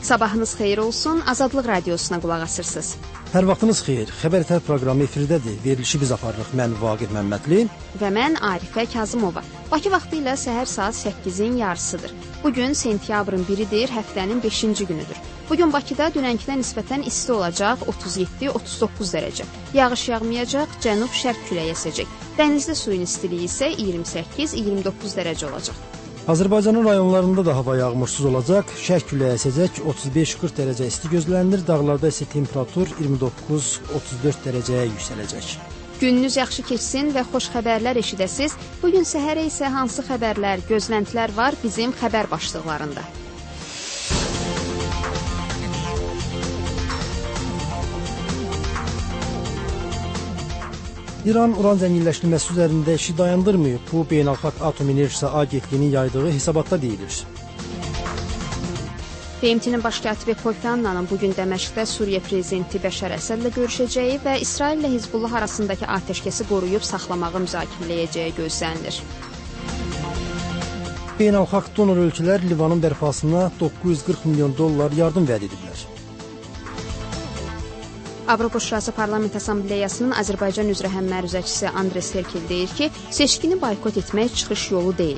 Sabahınız xeyir olsun, Azadlıq Radiosuna qulaq asırsınız. Hər vaxtınız xeyir, Xəbər proqramı efirdədir. Verilişi biz aparırıq, mən Vaqif Məmmədli və mən Arifə Kazımova. Bakı vaxtı ilə səhər saat 8-in yarısıdır. Bugün sentyabrın 1-dir, həftənin 5-ci günüdür. Bugün Bakıda dünənkinə nisbətən isti olacaq, 37-39 dərəcə. Yağış yağmayacaq, cənub-şərq küləyi əsəcək. Dənizdə suyun istiliyi isə 28-29 dərəcə olacaq. Azərbaycanın rayonlarında da hava yağmursuz olacaq, şərq küləyi əsəcək, 35-40 dərəcə isti gözlənilir, dağlarda isə temperatur 29-34 dərəcəyə yüksələcək. Gününüz yaxşı keçsin və xoş xəbərlər eşidəsiz. Bugün səhərə isə hansı xəbərlər, gözləntilər var bizim xəbər başlıqlarında. İran uran zənginləşdirməsi üzərində işi dayandırmayıb. Bu, Beynəlxalq Atom Enerjisi Agentliyinin yaydığı hesabatda deyilir. BMT-nin baş katibi Kofi Annanın bugün Dəməşqdə Suriya prezidenti Bəşər Əsədlə görüşəcəyi və İsrail ilə Hizbullah arasındakı atəşkəsi qoruyub saxlamağı müzakirələyəcəyi gözlənilir. Beynəlxalq donor ölkələr Livanın bərpasına $940 milyon yardım vəd ediblər. Avropa Şurası Parlament Assambleyasının Azərbaycan üzrə həmməruzəçisi Andres Herkel deyir ki, seçkini boykot etmək çıxış yolu deyil.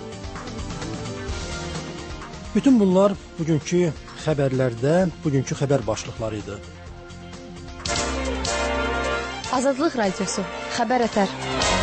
Bütün bunlar bugünkü xəbərlərdə, bugünkü xəbər başlıqları idi. Azadlıq Radiosu, xəbər ətər.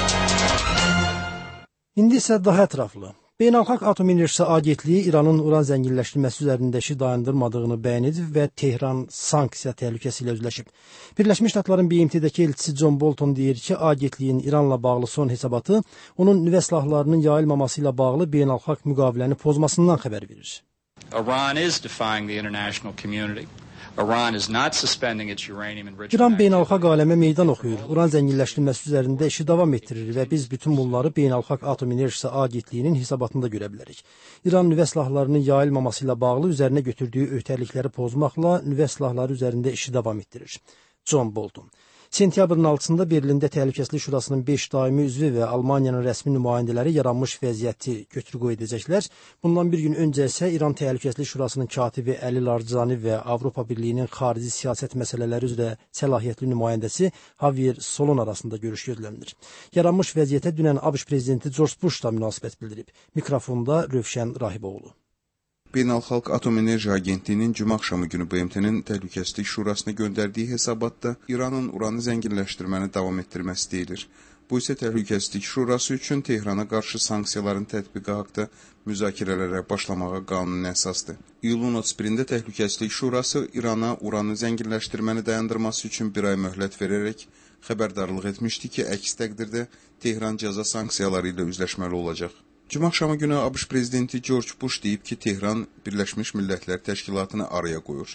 İndi isə daha ətraflı. Beynəlxalq Atom Enerjisi Agentliyi İranın uran zənginləşdirməsi üzərində işi dayandırmadığını bəyan edib və Tehran sanksiya təhlükəsi ilə üzləşib. Birləşmiş Ştatların BMT-dəki elçisi John Bolton deyir ki, agentliyin İranla bağlı son hesabatı onun nüvə silahlarının yayılmaması ilə bağlı beynəlxalq müqaviləni pozmasından xəbər verir. Iran is defying the international community. Iran is not suspending its uranium enrichment. İran beynəlxalq aləmə meydan oxuyur. Uran zənginləşdirməsi üzərində işi davam etdirir və biz bütün bunları Beynəlxalq Atom Enerjisi Agentliyinin hesabatında görə bilərik. İran nüvə silahlarının yayılmaması ilə bağlı üzərinə götürdüyü öhdəlikləri pozmaqla nüvə silahları üzərində işi davam etdirir. John Bolton. Sentyabrın 6-da Berlində Təhlükəsizlik Şurasının 5 daimi üzvü və Almaniyanın rəsmi nümayəndələri yaranmış vəziyyəti götür-qoy edəcəklər. Bundan bir gün öncə isə İran Təhlükəsizlik Şurasının katibi Əli Larcani və Avropa Birliyinin xarici siyasət məsələləri üzrə səlahiyyətli nümayəndəsi Javier Solon arasında görüş gözlənilir. Yaranmış vəziyyətə dünən ABŞ prezidenti George Bush da münasibət bildirib. Mikrofonda Rövşən Rahiboğlu. Beynəlxalq Atom Enerji Agentliyinin cümə axşamı günü BMT-nin Təhlükəsizlik Şurasına göndərdiyi hesabatda İranın uranı zənginləşdirməni davam etdirməsi deyilir. Bu isə Təhlükəsizlik Şurası üçün Tehrana qarşı sanksiyaların tətbiqi haqqında müzakirələrə başlamağa qanuni əsasdır. İyulun 31-də Təhlükəsizlik Şurası İrana uranı zənginləşdirməni dayandırması üçün bir ay möhlət verərək xəbərdarlıq etmişdi ki, əks təqdirdə Tehran cəza sanksiyaları ilə üzləşməli olacaq. Cümə axşamı günü ABŞ prezidenti George Bush deyib ki, Tehran Birləşmiş Millətlər Təşkilatını araya qoyur.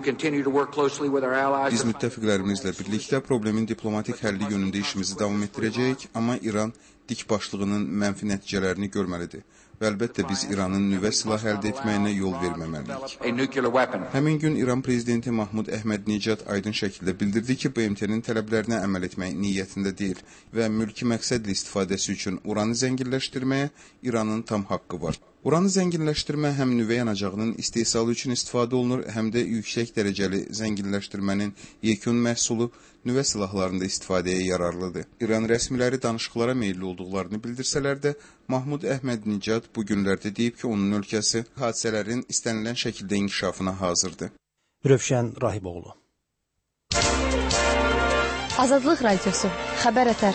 Biz müttəfiqlərimizlə birlikdə problemin diplomatik həlli yönündə işimizi davam etdirəcəyik, amma İran dik başlığının mənfi nəticələrini görməlidir və əlbəttə biz İranın nüvə silah əldə etməyinə yol verməməliyik. Həmin gün İran prezidenti Mahmud Əhməd-Necad aydın şəkildə bildirdi ki, BMT-nin tələblərinə əməl etmək niyyətində deyil və mülki məqsədli istifadəsi üçün uranı zənginləşdirməyə İranın tam haqqı var. Uranı zənginləşdirmə həm nüvə yanacağının istehsalı üçün istifadə olunur, həm də yüksək dərəcəli zənginləşdirmənin yekun məhsulu nüvə silahlarında istifadəyə yararlıdır. İran rəsmiləri danışıqlara meyilli olduqlarını bildirsələr də, Mahmud Əhməd-Necad bu günlərdə deyib ki, onun ölkəsi hadisələrin istənilən şəkildə inkişafına hazırdır. Rövşən Rahiboğlu. Azadlıq Radiosu, xəbər ətər.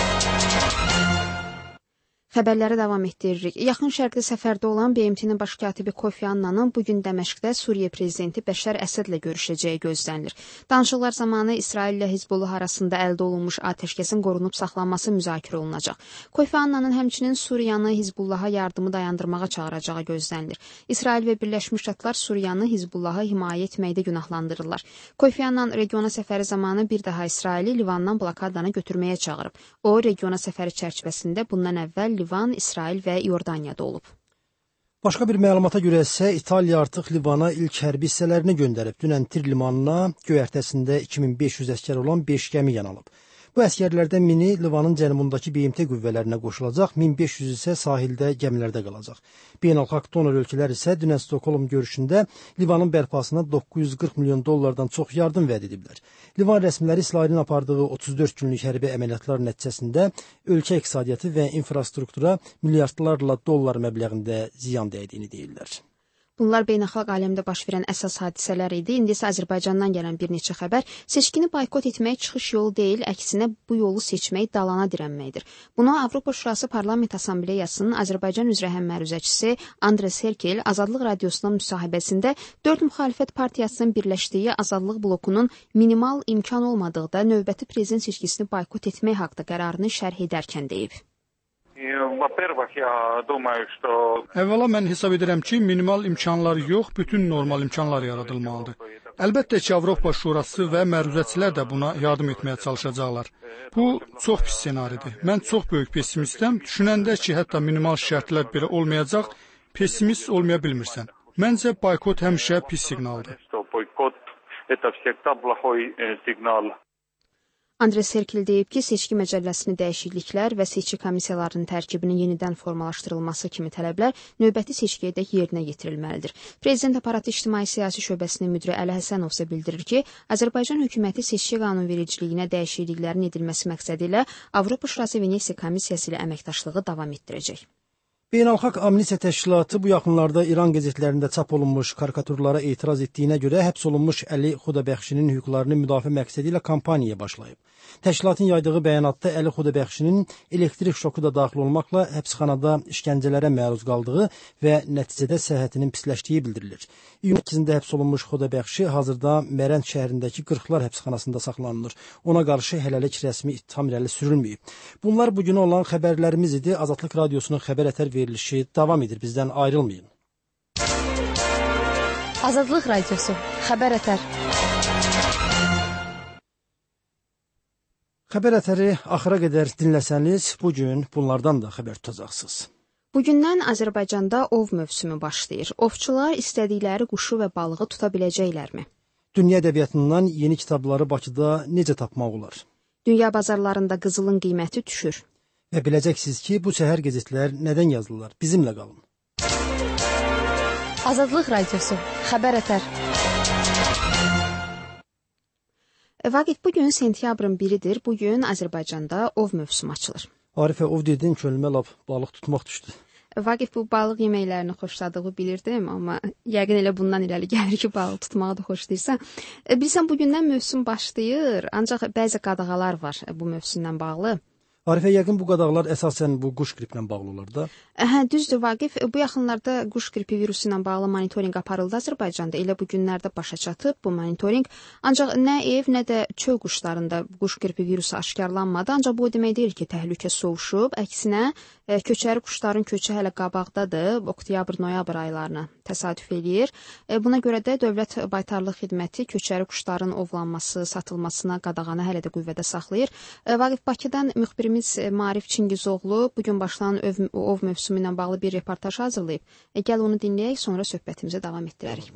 Xəbərləri davam etdiririk. Yaxın Şərqdə səfərdə olan BMT-nin baş katibi Kofi Annanın bugün Dəməşqdə Suriya prezidenti Bəşər Əsədlə görüşəcəyi gözlənilir. Danışıqlar zamanı İsrail ilə Hizbullah arasında əldə olunmuş atəşkəsin qorunub saxlanması müzakirə olunacaq. Kofi Annanın həmçinin Suriyanı Hizbullaha yardımı dayandırmağa çağıracağı gözlənilir. İsrail və Birləşmiş Ştatlar Suriyanı Hizbullaha himayə etməkdə günahlandırırlar. Kofi Annan regiona səfəri zamanı bir daha İsraili Livandan blokadanı götürməyə çağırıb. O, regiona səfəri çərçivəsində bundan əvvəl Livan, İsrail və Yordaniyada olub. Başqa bir məlumata görə isə İtaliya artıq Livana ilk hərbi hissələrini göndərib. Dünən Tir limanına göyərtəsində 2500 əskər olan 5 gəmi yanalıb. Bu əsgərlərdən 1000-i Livanın cənubundakı BMT qüvvələrinə qoşulacaq, 1500 isə sahildə gəmilərdə qalacaq. Beynəlxalq donor ölkələr isə dünən Stokholm görüşündə Livanın bərpasına 940 milyon dollardan çox yardım vəd ediblər. Livan rəsmiləri İsrailin apardığı 34 günlük hərbi əməliyyatlar nəticəsində ölkə iqtisadiyyatı və infrastruktura milyardlarla dollar məbləğində ziyan dəydiyini deyirlər. Bunlar beynəlxalq aləmdə baş verən əsas hadisələr idi. İndi isə Azərbaycandan gələn bir neçə xəbər seçkini boykot etmək çıxış yolu deyil, əksinə bu yolu seçmək dalana dirənməkdir. Bunu Avropa Şurası Parlament Assambleyasının Azərbaycan üzrə həmməruzəçisi Andres Herkel Azadlıq Radiosuna müsahibəsində 4 müxalifət partiyasının birləşdiyi Azadlıq blokunun minimal imkan olmadıqda növbəti prezident seçkisini boykot etmək haqqında qərarını şərh edərkən deyib. Əvvəla mən hesab edirəm ki, minimal imkanlar yox, bütün normal imkanlar yaradılmalıdır. Əlbəttə ki, Avropa Şurası və məruzəçilər də buna yardım etməyə çalışacaqlar. Bu çox pis ssenaridir. Mən çox böyük pessimistəm. Düşünəndə ki, hətta minimal şərtlər belə olmayacaq, pessimist olmaya bilmirsən. Məncə boykot həmişə pis siqnaldır. Andres Herkel deyib ki, seçki məcəlləsini dəyişikliklər və seçki komissiyalarının tərkibinin yenidən formalaşdırılması kimi tələblər növbəti seçkiyədək yerinə yetirilməlidir. Prezident aparatı İctimai-Siyasi Şöbəsinin müdiri Əli Həsənov isə bildirir ki, Azərbaycan hökuməti seçki qanunvericiliyinə dəyişikliklərin edilməsi məqsədi ilə Avropa Şurası Venesiya Komissiyası ilə əməkdaşlığı davam etdirəcək. Beynəlxalq Amnistiya Təşkilatı bu yaxınlarda İran qəzetlərində çap olunmuş karikaturlara etiraz etdiyinə görə həbs olunmuş Əli Xudabəxşinin hüquqlarını müdafiə məqsədi ilə kampaniyaya başlayıb. Təşkilatın yaydığı bəyanatda Əli Xudabəxşinin elektrik şoku da daxil olmaqla həbsxanada işgəncələrə məruz qaldığı və nəticədə səhhətinin pisləşdiyi bildirilir. İyun 2-də həbs olunmuş Xudabəxşi hazırda Mərənd şəhərindəki 40-lar həbsxanasında saxlanılır. Ona qarşı hələlik rəsmi ittiham irəli sürülməyib. Bunlar bugün olan xəbərlərimiz idi. Azadlıq Radiosunun xəbər ətər verilişi davam edir. Bizdən ayrılmayın. Azadlıq Radiosu xəbər ətər. Xəbər ətəri axıra qədər dinləsəniz, bugün bunlardan da xəbər tutacaqsınız. Bugündən Azərbaycanda ov mövsümü başlayır. Ovçular istədikləri quşu və balığı tuta biləcəklərmi? Dünya ədəbiyyatından yeni kitabları Bakıda necə tapmaq olar? Dünya bazarlarında qızılın qiyməti düşür. Və biləcəksiniz ki, bu səhər qəzetlər nədən yazılırlar? Bizimlə qalın. Azadlıq Radiosu xəbər ətər. Vaqif, bugün sentyabrın 1-dir. Bugün Azərbaycanda ov mövsümü açılır. Arifə, ov dedin, könlümə lap balıq tutmaq düşdü. Vaqif, bu balıq yeməklərini xoşladığı bilirdim, amma yəqin elə bundan irəli gəlir ki, balıq tutmağı da xoşlayırsa. Bilirsən, bugündən mövsüm başlayır, ancaq bəzi qadağalar var bu mövsümlə bağlı. Arifə, yəqin bu qadağalar əsasən bu quş qriplə bağlı olar da. Düzdür Vaqif, bu yaxınlarda quş qripi virusu ilə bağlı monitorinq aparıldı Azərbaycanda. Elə bu günlərdə başa çatıb bu monitorinq. Ancaq nə ev, nə də çöl quşlarında quş qripi virusu aşkarlanmadı. Ancaq bu demək deyil ki, təhlükə soğuşub. Əksinə, köçəri quşların köçü hələ qabaqdadır. Oktyabr-noyabr aylarına təsadüf eləyir. Buna görə də Dövlət Baytarlıq Xidməti köçəri quşların ovlanması, satılmasına qadağanı hələ də qüvvədə saxlayır. Vaqif, Bakıdan müxbirimiz Maarif Çingizoğlu bugün başlanan ov mövsümü ilə bağlı bir reportaj hazırlayıb. Gəl onu dinləyək, sonra söhbətimizi davam etdirərik.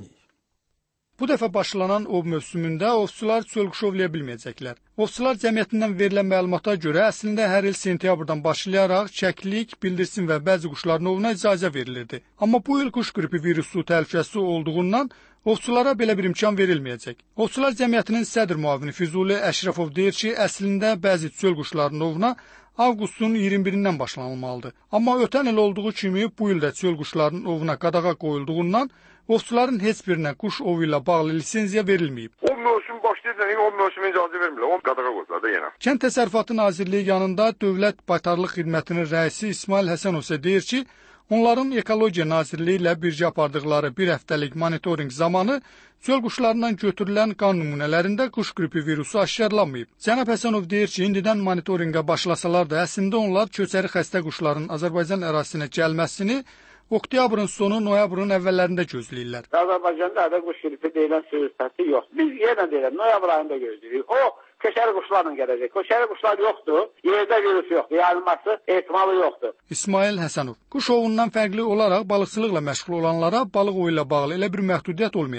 Bu dəfə başlanan ov mövsümündə ovçular çölquşu ovlaya bilməyəcəklər. Ovçular cəmiyyətindən verilən məlumata görə əslində hər il sentyabrdan başlayaraq çəklik, bildirsin və bəzi quşların ovuna icazə verilirdi. Amma bu il quş qripi virusu təhlükəsi olduğundan ovçulara belə bir imkan verilməyəcək. Ovçular cəmiyyətinin sədr müavini Füzuli Əşrəfov deyir ki, əslində bəzi çöl quşlarının ovuna avqustun 21-dən başlanılmalıdır. Amma ötən il olduğu kimi bu ildə çöl quşlarının ovuna qadağa qoyulduğundan ovçuların heç birinə quş ovu ilə bağlı lisenziya verilməyib. O mövsüm başlayır, o mövsümə icazə vermirlər, o qadağa qoydular da yenə. Kənd Təsərrüfatı Nazirliyi yanında Dövlət Baytarlıq Xidmətinin rəisi İsmail Həsənov isə deyir ki, onların Ekologiya Nazirliyi ilə birgə apardıqları bir həftəlik monitorinq zamanı çöl quşlarından götürülən qan nümunələrində quş qripi virusu aşkarlanmayıb. Cənab Həsənov deyir ki, indidən monitorinqə başlasalar da əslində onlar köçəri xəstə quşların Azərbaycan ərazisinə gəlməsini oktyabrın sonu, noyabrın əvvəllərində gözləyirlər. Azərbaycanda hələ quş qripi deyilən sürüsəti yox. Biz yenə deyiləm, noyabr ayında gözləyirik. O, köçəri quşlarla gələcək. Köçəri quşlar yoxdur, yerdə virus yoxdur, yayılması ehtimalı yoxdur. İsmail Həsənov, quş ovundan fərqli olaraq balıqçılıqla məşğul olanlara balıq ovu ilə bağlı elə bir məhdudiyyət olmayacaq.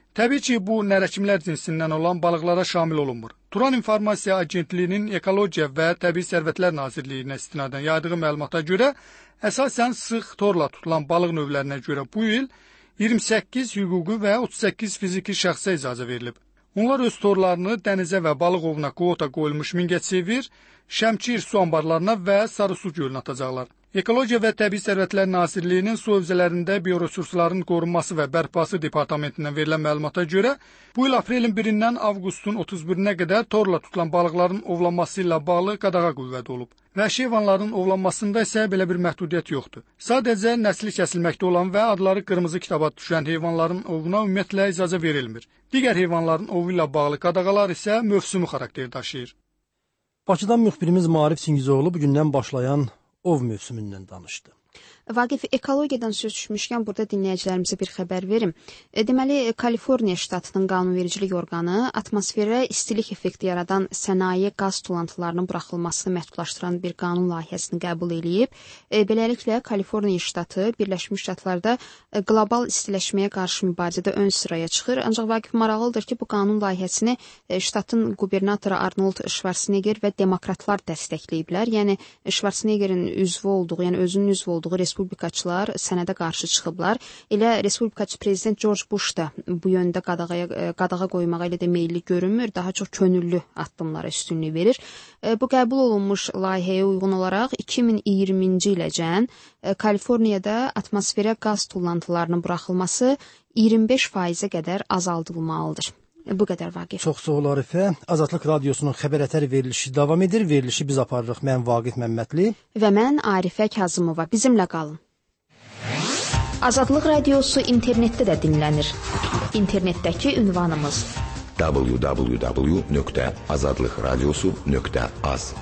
Təbii ki, bu nərəkimlər cinsindən olan balıqlara şamil olunmur. Turan İnformasiya Agentliyinin Ekologiya və Təbii Sərvətlər Nazirliyinə istinadən yaydığı məlumata görə, əsasən sıx torla tutulan balıq növlərinə görə bu il 28 hüquqi və 38 fiziki şəxsə icazə verilib. Onlar öz torlarını dənizə və balıq ovuna kvota qoyulmuş Mingəçevir, Şəmkir su anbarlarına və Sarısu gölünə atacaqlar. Ekologiya və Təbii Sərvətlər Nazirliyinin su hövzələrində bioresursların qorunması və bərpası departamentindən verilən məlumata görə, bu il aprelin 1-dən avqustun 31-nə qədər torla tutulan balıqların ovlanması ilə bağlı qadağa qüvvədə olub. Vəhşi heyvanların ovlanmasında isə belə bir məhdudiyyət yoxdur. Sadəcə nəsli kəsilməkdə olan və adları qırmızı kitaba düşən heyvanların ovuna ümumiyyətlə icazə verilmir. Digər heyvanların ovu ilə bağlı qadağalar isə mövsümi xarakter daşıyır. Bakıdan müxbirimiz Maarif Singizoğlu bugündən başlayan ov mövsümündən danışdı. Vaqif, ekologiyadan söz düşmüşkən burada dinləyicilərimizə bir xəbər verim. Deməli, Kaliforniya ştatının qanunvericilik orqanı atmosferə istilik effekti yaradan sənaye qaz tullantılarının buraxılmasını məhdudlaşdıran bir qanun layihəsini qəbul edib. Beləliklə, Kaliforniya ştatı Birləşmiş Ştatlarda qlobal istiləşməyə qarşı mübarizədə ön sıraya çıxır. Ancaq Vaqif, maraqlıdır ki, bu qanun layihəsini ştatın qubernatoru Arnold Schwarzenegger və demokratlar dəstəkləyiblər. Yəni, Schwarzeneggerin üzvü olduğu, yəni özünün üzvü olduğu respublikaçılar sənədə qarşı çıxıblar. Elə respublikaçı prezident George Bush da bu yöndə qadağa qoymağa elə də meyilli görünmür, daha çox könüllü addımlara üstünlük verir. Bu qəbul olunmuş layihəyə uyğun olaraq 2020-ci iləcən Kaliforniyada atmosferə qaz tullantılarının buraxılması 25%-ə qədər azaldılmalıdır. Bu qədər Vaqif. Çox sağ ol Arifə. Azadlıq Radiosunun xəbər ətəri verilişi davam edir. Verilişi biz aparırıq. Mən Vaqif Məmmədli və mən Arifə Kazımova. Bizimlə qalın. Azadlıq Radiosu internetdə də dinlənir. İnternetdəki ünvanımız www.azadlıqradiosu.az.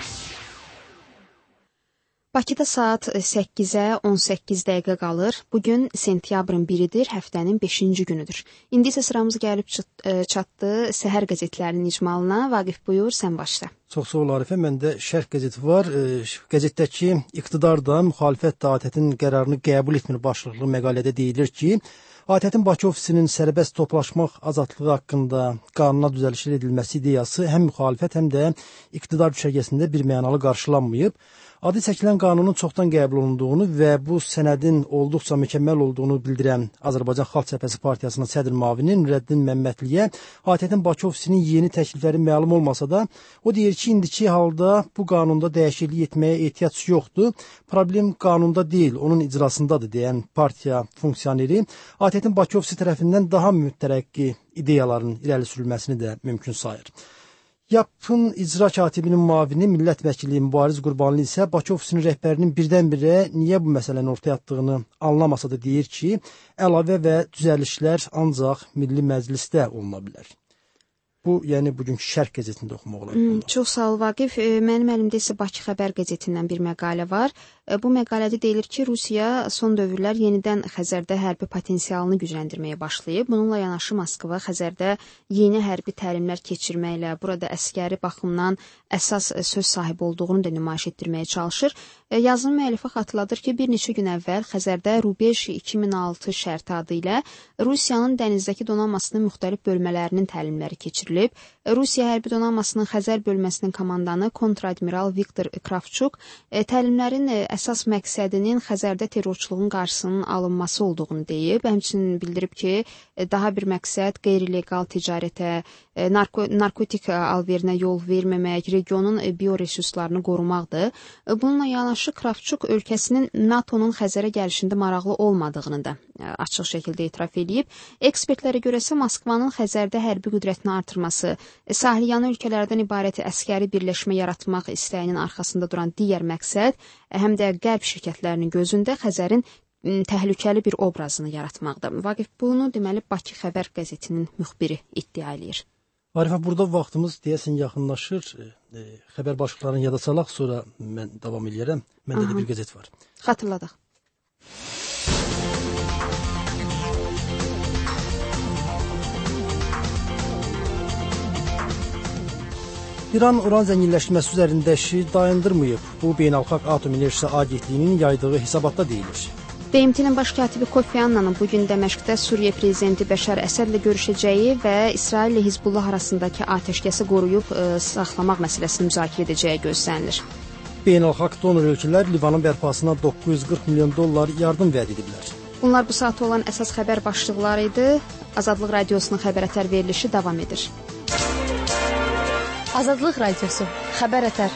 Bakıda saat 8-ə 18 dəqiqə qalır. Bugün sentyabrın 1-idir, həftənin 5-ci günüdür. İndi isə sıramız gəlib çatdı səhər qəzetlərinin icmalına. Vaqif, buyur, sən başla. Çox sağ ol Arifə. Məndə Şərq qəzeti var. Qəzetdəki iqtidar da müxalifət da ATƏT-in qərarını qəbul etmir başlıqlı məqalədə deyilir ki, ATƏT-in Bakı ofisinin sərbəst toplaşmaq azadlığı haqqında qanuna düzəlişlər edilməsi ideyası həm müxalifət, həm də iqtidar düşərgəsində bir mənalı qarşılanmayıb. Adı çəkilən qanunun çoxdan qəbul olunduğunu və bu sənədin olduqca mükəmməl olduğunu bildirən Azərbaycan Xalq Cəbhəsi Partiyasının sədr müavini Nurəddin Məmmədliyə ATƏT-in Bakı ofisinin yeni təklifləri məlum olmasa da, o deyir ki, indiki halda bu qanunda dəyişiklik etməyə ehtiyac yoxdur. Problem qanunda deyil, onun icrasındadır deyən partiya funksioneri ATƏT-in Bakı ofisi tərəfindən daha mütərəqqi ideyaların irəli sürülməsini də mümkün sayır. YAP-ın icra katibinin müavini millət vəkili Mübariz Qurbanlı isə Bakı ofisinin rəhbərinin birdən-birə niyə bu məsələni ortaya atdığını anlamasa da deyir ki, əlavə və düzəlişlər ancaq Milli Məclisdə oluna bilər. Bu, yəni bugünkü Şərq qəzetində oxumaq olar. Çox sağ ol Vaqif. Mənim əlimdə isə Bakı xəbər qəzetindən bir məqalə var. Bu məqalədə deyilir ki, Rusiya son dövrlər yenidən Xəzərdə hərbi potensialını gücləndirməyə başlayıb. Bununla yanaşı Moskva Xəzərdə yeni hərbi təlimlər keçirməklə burada əskəri baxımdan əsas söz sahibi olduğunu da nümayiş etdirməyə çalışır. Yazının müəllifi xatırladır ki, bir neçə gün əvvəl Xəzərdə Rubeş 2006 şərti adı ilə Rusiyanın dənizdəki donanmasının müxtəlif bölmələrinin təlimləri keçirilib. Rusiya hərbi donanmasının Xəzər bölməsinin komandanı kontradmiral Viktor Kravçuk təlimlərin əsas məqsədinin Xəzərdə terrorçuluğun qarşısının alınması olduğunu deyib. Həmçinin bildirib ki, daha bir məqsəd qeyri-legal ticarətə, narkotik alverinə yol verməmək, regionun bioresurslarını qorumaqdır. Bununla yanaşı Kravçuk ölkəsinin NATO'nun Xəzərə gəlişində maraqlı olmadığını da açıq şəkildə etiraf edib. Ekspertlərə görəsə Moskvanın Xəzərdə hərbi qüdrətini artırması, sahilyanı ölkələrdən ibarət əskəri birləşmə yaratmaq istəyinin arxasında duran digər məqsəd həm də qərb şirkətlərinin gözündə Xəzərin təhlükəli bir obrazını yaratmaqdır. Vaqif, bunu deməli Bakı xəbər qəzetinin müxbiri iddia eləyir. Arifə, burada vaxtımız deyəsən yaxınlaşır. Xəbər başlıqlarını yada salaq, sonra mən davam edərəm. Məndə də bir qəzet var. Xatırladaq. İran uran zənginləşdirməsi üzərində işi dayandırmayıb. Bu, Beynəlxalq Atom Enerjisi Agentliyinin yaydığı hesabatda deyilir. BMT-nin baş katibi Kofi Annanın bugün Dəməşqdə Suriya prezidenti Bəşər Əsədlə görüşəcəyi və İsrail ilə Hizbullah arasındakı atəşkəsi qoruyub saxlamaq məsələsini müzakirə edəcəyi gözlənilir. Beynəlxalq donor ölkələr Livanın bərpasına $940 milyon yardım vəd ediblər. Bunlar bu saat olan əsas xəbər başlıqları idi. Azadlıq Radiosunun xəbər ətər verilişi davam edir. Azadlıq Radiosu, xəbər ətər.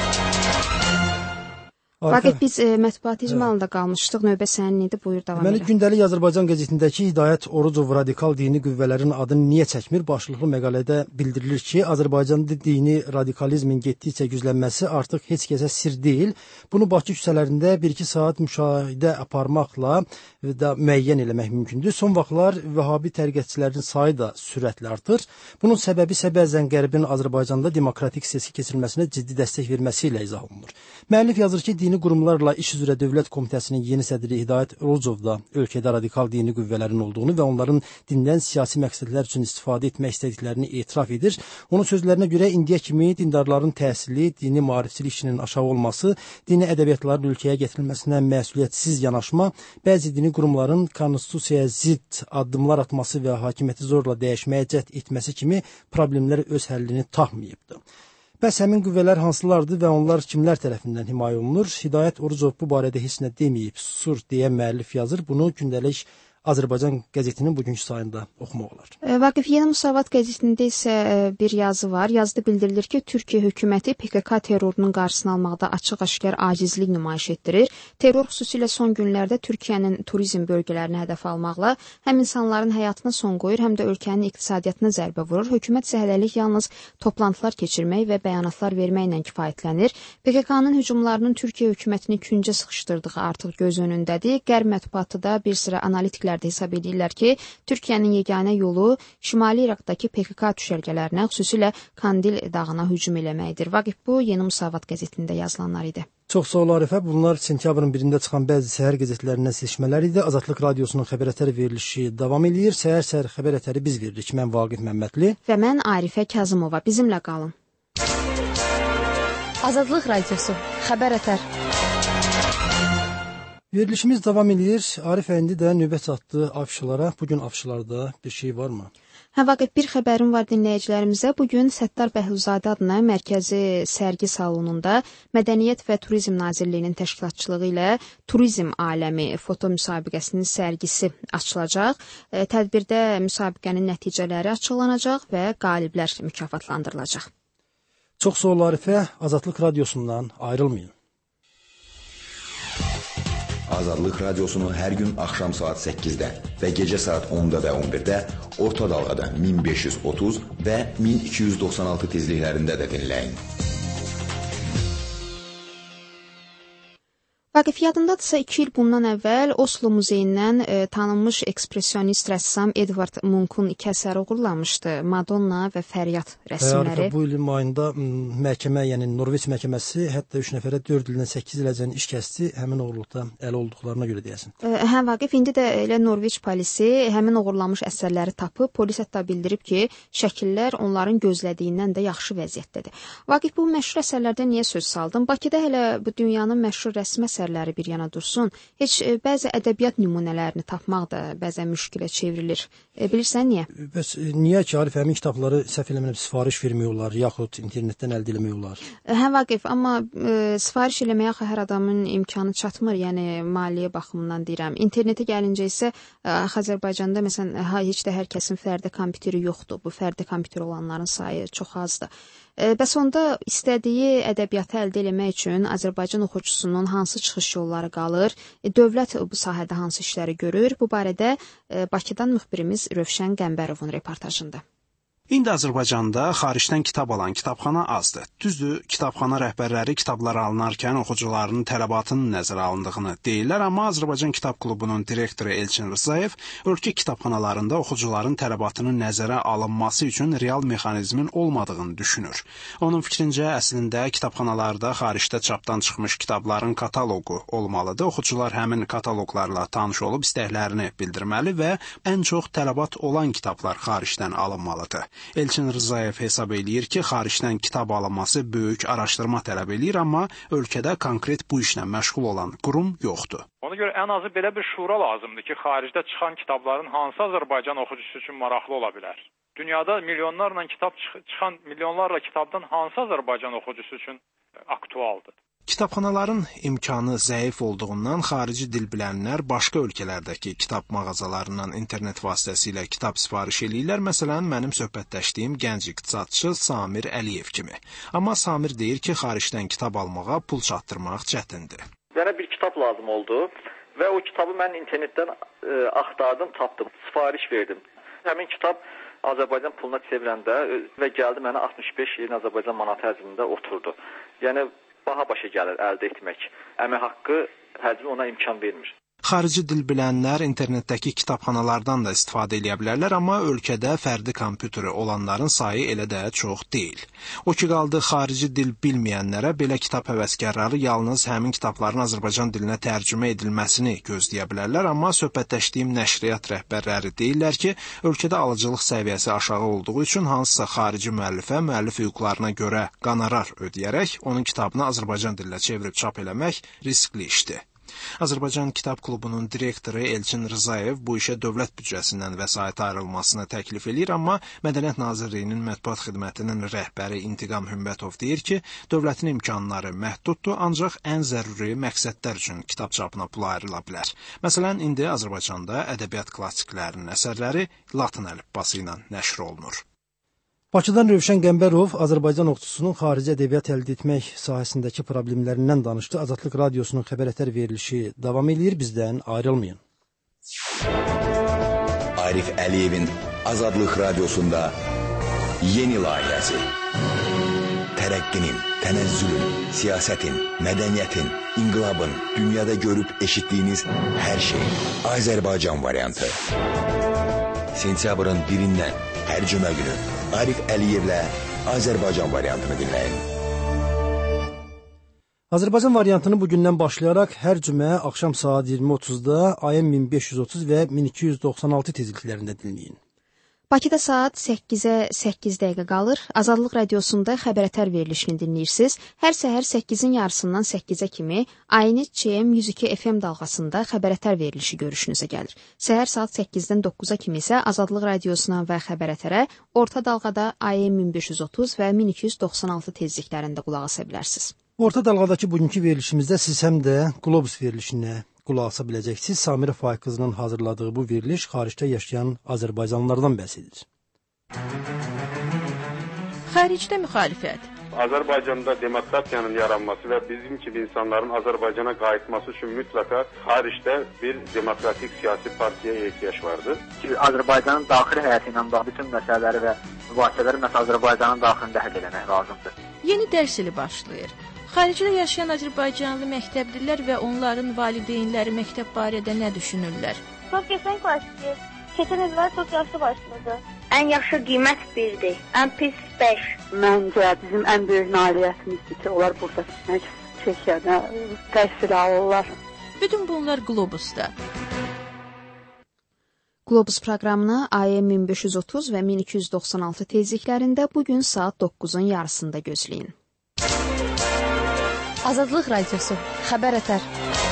Vaqif, biz mətbuat icmalında qalmışdıq. Növbə sənin idi, buyur davam edə. Gündəlik Azərbaycan qəzetindəki Hidayət Orucov radikal dini qüvvələrin adını niyə çəkmir? Başlıqlı məqalədə bildirilir ki, Azərbaycanda dini radikalizmin getdikcə güclənməsi artıq heç kəsə sir deyil. Bunu Bakı küçələrində 1-2 saat müşahidə aparmaqla da müəyyən eləmək mümkündür. Son vaxtlar Vəhabi təriqətçilərin sayı da sürətlə artır. Bunun səbəbi isə bəzən Qərbin Azərbaycanda demokratik seçki keçirilməsinə ciddi dəstək verməsi ilə izah olunur. Müəllif yazır ki, dini qurumlarla iş üzrə Dövlət Komitəsinin yeni sədri Hidayət Orucov da ölkədə radikal dini qüvvələrin olduğunu və onların dindən siyasi məqsədlər üçün istifadə etmək istədiklərini etiraf edir. Onun sözlərinə görə indiyə kimi dindarların təhsili, dini maarifçilik işinin aşağı olması, dini ədəbiyyatların ölkəyə gətirilməsinə məsuliyyətsiz yanaşma, bəzi dini qurumların konstitusiyaya zidd addımlar atması və hakimiyyəti zorla dəyişməyə cəhd etməsi kimi problemlər öz həllini tapmayıbdır. Bəs həmin qüvvələr hansılardır və onlar kimlər tərəfindən himayə olunur? Hidayət Orucov bu barədə heç nə deməyib, susur deyə müəllif yazır. Bunu gündəlik Azərbaycan qəzetinin bugünkü sayında oxumaq olar. Vaqif, Yeni Müsavat qəzetində isə bir yazı var. Yazıda bildirilir ki, Türkiyə hökuməti PKK terrorunun qarşısını almaqda açıq-aşkar acizlik nümayiş etdirir. Terror xüsusilə son günlərdə Türkiyənin turizm bölgələrini hədəf almaqla həm insanların həyatına son qoyur, həm də ölkənin iqtisadiyyatına zərbə vurur. Hökumət isə hələlik yalnız toplantılar keçirmək və bəyanatlar verməklə kifayətlənir. PKK-nın hücumlarının Türkiyə hökumətini küncə sıxışdırdığı artıq göz önündədir. Qərb mətbuatı da bir sıra analitiklər hesab edirlər ki, Türkiyənin yeganə yolu Şimali İraqdakı PKK düşərgələrinə, xüsusilə Kandil dağına hücum eləməkdir. Vaqif, bu Yeni Müsavat qəzetində yazılanlar idi. Çox sağ ol Arifə. Bunlar sentyabrın 1-də çıxan bəzi səhər qəzetlərindən seçmələr idi. Azadlıq Radiosunun xəbər ətəri verilişi davam edir. Səhər xəbər ətəri biz veririk. Mən Vaqif Məmmədli və mən Arifə Kazımova. Bizimlə qalın. Azadlıq Radiosu, xəbər ətər. Verilişimiz davam edir. Arif indi də növbət çatdı afişalara. Bugün afişalarda bir şey varmı? Vaqif, bir xəbərim var dinləyicilərimizə. Bugün Səttar Bəhluzadə adına mərkəzi sərgi salonunda Mədəniyyət və Turizm Nazirliyinin təşkilatçılığı ilə Turizm aləmi foto müsabiqəsinin sərgisi açılacaq. Tədbirdə müsabiqənin nəticələri açıqlanacaq və qaliblər mükafatlandırılacaq. Çox sağ ol Arifə. Azadlıq Radiosundan ayrılmayın. Azadlıq Radiosunu hər gün axşam saat 8-də və gecə saat 10-da və 11-də orta dalğada 1530 və 1296 tezliklərində də dinləyin. Vaqif, yadındadırsa 2 il bundan əvvəl Oslo muzeyindən tanınmış ekspresionist rəssam Edvard Munch'un 2 əsəri oğurlanmışdı. Madonna və Fəryad rəsmləri. Bu ilin mayında məhkəmə, yəni Norveç məhkəməsi hətta 3 nəfərə 4 ildən 8 iləcən iş kəsdi, həmin oğurluqda əli olduqlarına görə deyəsin. Vaqif, indi də elə Norveç polisi həmin oğurlanmış əsərləri tapıb, polis hətta bildirib ki, şəkillər onların gözlədiyindən də yaxşı vəziyyətdədir. Vaqif, bu məşhur əsərlərdə niyə söz saldın? Bakıda hələ bu dünyanın məşhur rəsm əsərləri bir yana dursun. Heç bəzi ədəbiyyat nümunələrini tapmaq da bəzən müşkilə çevrilir. Bilirsən niyə? Bəs niyə ki, Arif, həmin kitabları səhv eləmirəm sifariş vermiyorlar, yaxud internetdən əldə eləmiyorlar? Vaqif, amma sifariş eləməyə hər adamın imkanı çatmır, yəni maliyyə baxımından deyirəm. İnternetə gəlincə isə Azərbaycanda məsələn heç də hər kəsin fərdi kompüteri yoxdur. Bu fərdi kompüteri olanların sayı çox azdır. Bəs onda istədiyi ədəbiyyatı əldə eləmək üçün Azərbaycan oxucusunun hansı çıxış yolları qalır? Dövlət bu sahədə hansı işləri görür? Bu barədə Bakıdan müxbirimiz Rövşən Qəmbərovun reportajında. İndi Azərbaycanda xaricdən kitab alan kitabxana azdır. Düzdür, kitabxana rəhbərləri kitablar alınarkən oxucularının tələbatının nəzərə alındığını deyirlər, amma Azərbaycan Kitab Klubunun direktoru Elçin Rzayev ölkə kitabxanalarında oxucuların tələbatının nəzərə alınması üçün real mexanizmin olmadığını düşünür. Onun fikrincə, əslində kitabxanalarda xaricdə çapdan çıxmış kitabların kataloqu olmalıdır. Oxucular həmin kataloqlarla tanış olub istəklərini bildirməli və ən çox tələbat olan kitablar xaricdən alınmalıdır. Elçin Rzayev hesab eləyir ki, xaricdən kitab alınması böyük araşdırma tələb eləyir, amma ölkədə konkret bu işlə məşğul olan qurum yoxdur. Ona görə ən azı belə bir şura lazımdır ki, xaricdə çıxan kitabların hansı Azərbaycan oxucusu üçün maraqlı ola bilər? Dünyada milyonlarla kitab çıxan milyonlarla kitabdan hansı Azərbaycan oxucusu üçün aktualdır? Kitabxanaların imkanı zəif olduğundan xarici dil bilənlər başqa ölkələrdəki kitab mağazalarından internet vasitəsilə kitab sifariş eləyirlər. Məsələn, mənim söhbətləşdiyim gənc iqtisadçı Samir Əliyev kimi. Amma Samir deyir ki, xaricdən kitab almağa pul çatdırmaq çətindir. Mənə bir kitab lazım oldu və o kitabı mən internetdən axtardım, tapdım, sifariş verdim. Həmin kitab Azərbaycan puluna çevriləndə və gəldi mənə 65 yeni Azərbaycan manatı həcmində oturdu. Yəni baha başa gəlir əldə etmək. Əmək haqqı həcmi ona imkan vermir. Xarici dil bilənlər internetdəki kitabxanalardan da istifadə edə bilərlər, amma ölkədə fərdi kompüteri olanların sayı elə də çox deyil. O ki qaldı xarici dil bilməyənlərə belə kitab həvəskarları yalnız həmin kitabların Azərbaycan dilinə tərcümə edilməsini gözləyə bilərlər, amma söhbətləşdiyim nəşriyyat rəhbərləri deyirlər ki, ölkədə alıcılıq səviyyəsi aşağı olduğu üçün hansısa xarici müəllifə müəllif hüquqlarına görə qonorar ödəyərək onun kitabını Azərbaycan dilinə çevirib çap eləmək riskli işdir. Azərbaycan Kitab Klubunun direktoru Elçin Rzayev bu işə dövlət büdcəsindən vəsait ayrılmasını təklif eləyir, amma Mədəniyyət Nazirliyinin mətbuat xidmətinin rəhbəri İntiqam Hümbətov deyir ki, dövlətin imkanları məhduddur, ancaq ən zəruri məqsədlər üçün kitab çapına pul ayrıla bilər. Məsələn, indi Azərbaycanda ədəbiyyat klassiklərinin əsərləri latın əlifbası ilə nəşr olunur. Bakıdan Rövşən Qəmbərov Azərbaycan oxucusunun xarici ədəbiyyat əldə etmək sahəsindəki problemlərindən danışdı. Azadlıq Radiosunun xəbər ətər verilişi davam edir, bizdən ayrılmayın. Arif Əliyevin Azadlıq Radiosunda yeni layihəsi. Tərəqqinin, tənəzzülün, siyasətin, mədəniyyətin, inqilabın, dünyada görüb eşitdiyiniz hər şey. Azərbaycan variantı. Sentyabrın 1-dən hər cümə günü Arif Əliyevlə Azərbaycan variantını dinləyin. Azərbaycan variantını bugündən başlayaraq hər cümə axşam saat 20:30-da AM 1530 və 1296 tezliklərində dinləyin. Bakıda saat 8-ə 8 dəqiqə qalır. Azadlıq Radiosunda xəbər ətər verilişini dinləyirsiniz. Hər səhər 8-in yarısından 8-ə kimi Aynit CM 102 FM dalğasında xəbər ətər verilişi görüşünüzə gəlir. Səhər saat 8-dən 9-a kimi isə Azadlıq Radiosuna və xəbər ətərə orta dalğada AM 1530 və 1296 tezliklərində qulaq asa bilərsiniz. Orta dalğadakı bugünkü verilişimizdə siz həm də Globus verilişinə qulaq asa biləcəksiniz. Samirə Faiq qızının hazırladığı bu veriliş xaricdə yaşayan Azərbaycanlılardan bəhs edir. Xaricdə müxalifət. Azərbaycanda demokratiyanın yaranması və bizim kimi insanların Azərbaycana qayıtması üçün mütləqa xaricdə bir demokratik siyasi partiyaya ehtiyac vardır. Azərbaycanın daxili həyatı ilə bağlı bütün məsələləri və mübahisələri Azərbaycanın daxilində həll etmək lazımdır. Yeni dərs ili başlayır. Xaricdə yaşayan Azərbaycanlı məktəblilər və onların valideynləri məktəb barədə nə düşünürlər? Çox qəşəng başlayır. Keçən illər çox yaxşı başladı. Ən yaxşı qiymət 1-dir, ən pis 5. Məncə bizim ən böyük nailiyyətimizdir ki, onlar burada Çekiyada təhsil alırlar. Bütün bunlar Globusda. Globus proqramını AM 1530 və 1296 tezliklərində bugün saat 9-un yarısında gözləyin. Azadlıq Radiosu, xəbər ətər.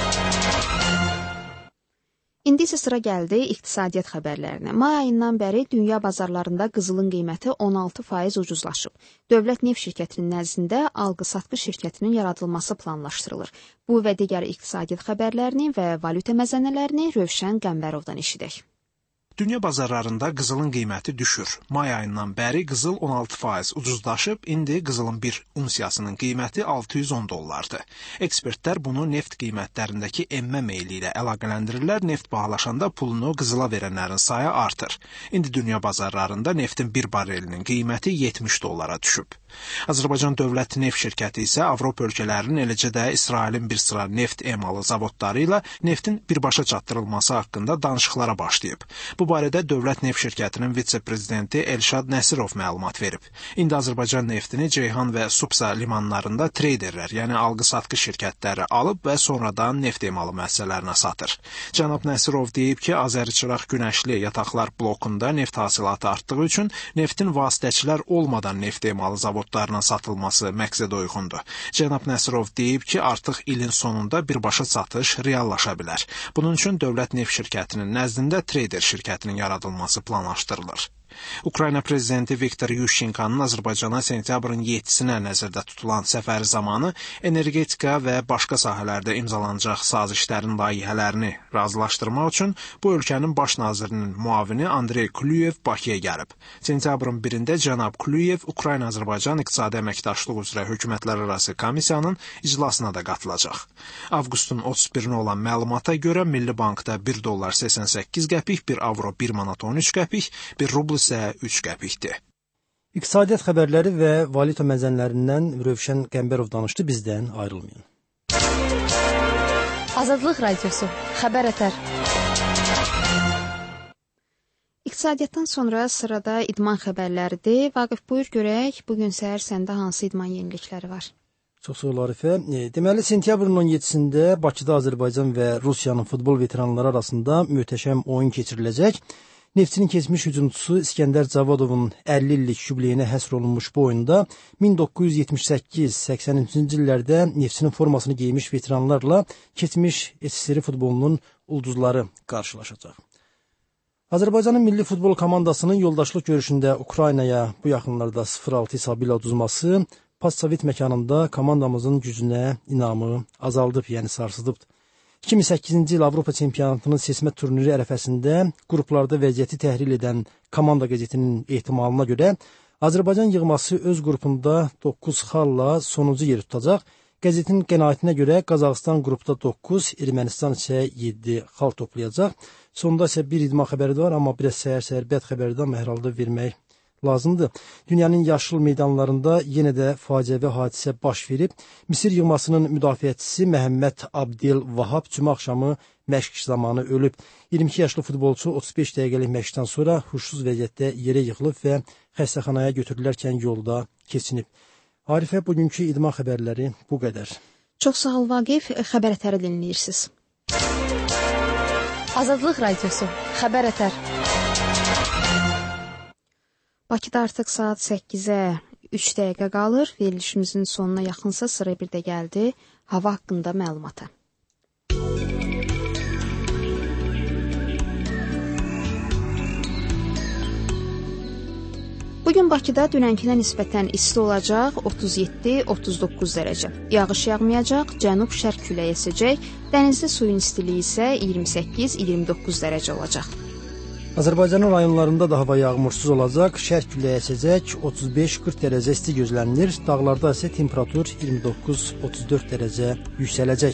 İndi isə sıra gəldi iqtisadiyyat xəbərlərinə. May ayından bəri dünya bazarlarında qızılın qiyməti 16% ucuzlaşıb. Dövlət neft şirkətinin nəzdində alqı-satqı şirkətinin yaradılması planlaşdırılır. Bu və digər iqtisadiyyat xəbərlərini və valyuta məzənələrini Rövşən Qəmbərovdan eşidək. Dünya bazarlarında qızılın qiyməti düşür. May ayından bəri qızıl 16% ucuzlaşıb, indi qızılın bir unsiyasının qiyməti $610. Ekspertlər bunu neft qiymətlərindəki enmə meyli ilə əlaqələndirirlər. Neft bahalaşanda pulunu qızıla verənlərin sayı artır. İndi dünya bazarlarında neftin bir barelinin qiyməti $70 düşüb. Azərbaycan Dövlət Neft Şirkəti isə Avropa ölkələrinin, eləcə də İsrailin bir sıra neft emalı zavodları ilə neftin birbaşa çatdırılması haqqında danışıqlara başlayıb. Bu barədə Dövlət Neft Şirkətinin vitse-prezidenti Elşad Nəsirov məlumat verib. İndi Azərbaycan neftini Ceyhan və Supsa limanlarında treyderlər, yəni alqı-satqı şirkətləri alıb və sonradan neft emalı müəssisələrinə satır. Cənab Nəsirov deyib ki, Azəriçıraq Günəşli yataqlar blokunda neft hasilatı artdığı üçün neftin vasitəçilər olmadan neft emalı zavodlarına satılması məqsədə uyğundur. Cənab Nəsirov deyib ki, artıq ilin sonunda birbaşa satış reallaşa bilər. Bunun üçün Dövlət Neft Şirkətinin nəzdində treyder şirkətinin yaradılması planlaşdırılır. Ukrayna prezidenti Viktor Yushchenko'nun Azərbaycana sentyabrın 7-sinə nəzərdə tutulan səfəri zamanı energetika və başqa sahələrdə imzalanacaq sazişlərin layihələrini razılaşdırmaq üçün bu ölkənin baş nazirinin müavini Andrey Kluyev Bakıya gəlib. Sentyabrın 1-də cənab Kluyev Ukrayna-Azərbaycan İqtisadi Əməkdaşlıq üzrə hökumətlərarası komissiyanın iclasına da qatılacaq. Avqustun 31-nə olan məlumata görə Milli Bankda $1.88 qəpik, 1 avro 1 manat 13 qəpik, 1 rubl isə 3 qəpikdir. İqtisadiyyat xəbərləri və valyuta məzənlərindən Rövşən Qəmbərov danışdı, bizdən ayrılmayın. Azadlıq Radiosu, xəbər ətər. İqtisadiyyatdan sonra sırada idman xəbərləridir. Vaqif, buyur görək, bugün səhər səndə hansı idman yenilikləri var? Çox sağ ol Arifə. Deməli, sentyabrın 17-sində Bakıda Azərbaycan və Rusiyanın futbol veteranları arasında möhtəşəm oyun keçiriləcək. Neftçinin keçmiş hücumçusu İskəndər Cavodovun 50 illik yubileyinə həsr olunmuş bu oyunda 1978-83-cü illərdə Neftçinin formasını geymiş veteranlarla keçmiş SSR futbolunun ulduzları qarşılaşacaq. Azərbaycanın milli futbol komandasının yoldaşlıq görüşündə Ukraynaya bu yaxınlarda 0-6 hesabı ilə uduzması postsovet məkanında komandamızın gücünə inamı azaldıb, yəni sarsıdıbdır. 2008-ci il Avropa çempionatının seçmə turniri ərəfəsində qruplarda vəziyyəti təhlil edən Komanda qəzetinin ehtimalına görə Azərbaycan yığması öz qrupunda 9 xalla sonuncu yeri tutacaq. Qəzetin qənaətinə görə Qazaxıstan qrupda 9, Ermənistan isə 7 xal toplayacaq. Sonda isə bir idman xəbəri də var, amma biraz səhər-səhər bəd xəbəri də hər halda vermək lazımdır. Dünyanın yaşıl meydanlarında yenə də faciəvi hadisə baş verib. Misir yığmasının müdafiəçisi Məhəmməd Abdel Vahab cümə axşamı məşq zamanı ölüb. 22 yaşlı futbolçu 35 dəqiqəlik məşqdən sonra huşsuz vəziyyətdə yerə yıxılıb və xəstəxanaya götürülərkən yolda keçinib. Arifə, bugünkü idman xəbərləri bu qədər. Çox sağ ol Vaqif, xəbər ətəri dinləyirsiniz. Azadlıq Radiosu, xəbər ətər. Bakıda artıq saat 8-ə 3 dəqiqə qalır. Verilişimizin sonuna yaxınsa sıra bir də gəldi hava haqqında məlumata. Bugün Bakıda dünənkinə nisbətən isti olacaq, 37-39 dərəcə. Yağış yağmayacaq, cənub-şərq küləyi əsəcək, dənizdə suyun istiliyi isə 28-29 dərəcə olacaq. Azərbaycanın rayonlarında da hava yağmursuz olacaq, şərq küləyi əsəcək, 35-40 dərəcə isti gözlənilir, dağlarda isə temperatur 29-34 dərəcə yüksələcək.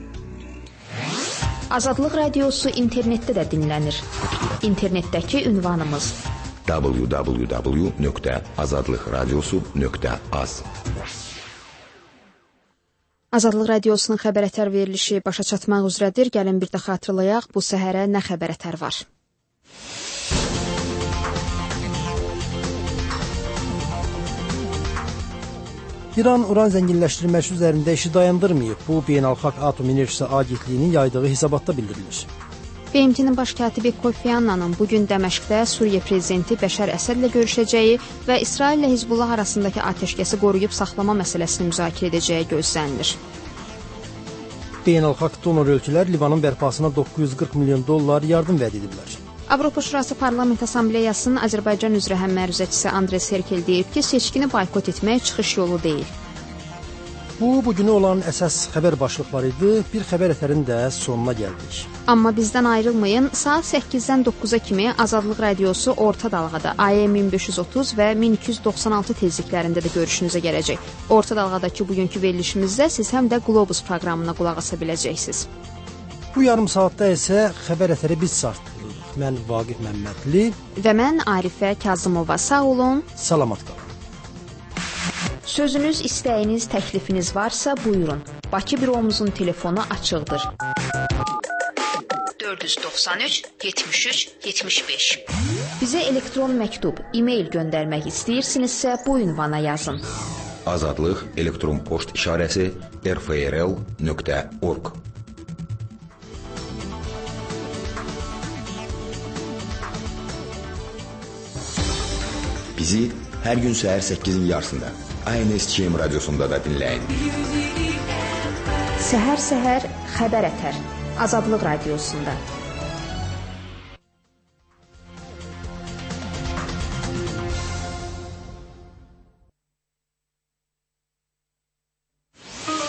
Azadlıq Radiosu internetdə də dinlənir. İnternetdəki ünvanımız www.azadlıqradiosu.az. Azadlıq Radiosunun xəbər ətər verilişi başa çatmaq üzrədir. Gəlin bir də xatırlayaq, bu səhərə nə xəbər ətər var? İran uran zənginləşdirməsi üzərində işi dayandırmayıb. Bu, Beynəlxalq Atom Enerjisi Agentliyinin yaydığı hesabatda bildirilir. BMT-nin baş katibi Kofi Annanın bugün Dəməşqdə Suriya prezidenti Bəşər Əsədlə görüşəcəyi və İsrail ilə Hizbullah arasındakı atəşkəsi qoruyub saxlama məsələsini müzakirə edəcəyi gözlənilir. Beynəlxalq donor ölkələr Livanın bərpasına $940 milyon yardım vəd ediblər. Avropa Şurası Parlament Assambleyasının Azərbaycan üzrə həmməruzəçisi Andres Herkel deyib ki, seçkini boykot etmək çıxış yolu deyil. Bu, bugünə olan əsas xəbər başlıqları idi. Bir xəbər ətərin də sonuna gəldik. Amma bizdən ayrılmayın. Saat 8-dən 9-a kimi Azadlıq Radiosu orta dalğada AM 1530 və 1296 tezliklərində də görüşünüzə gələcək. Orta dalğadakı bugünkü verilişimizdə siz həm də Globus proqramına qulaq asa biləcəksiniz. Bu yarım saatda isə xəbər ətəri biz saatdırırıq. Mən Vaqif Məmmədli və mən Arifə Kazımova. Sağ olun. Salamat qalın. Sözünüz, istəyiniz, təklifiniz varsa buyurun. Bakı büromuzun telefonu açıqdır. 493 73 75. Bizə elektron məktub, e-mail göndərmək istəyirsinizsə bu ünvana yazın. Azadlıq elektron poçt işarəsi rfrl.org. Bizi hər gün səhər 8-in yarısında ANSCM radiosunda da dinləyin. Səhər-səhər xəbər ətər. Azadlıq radiosunda.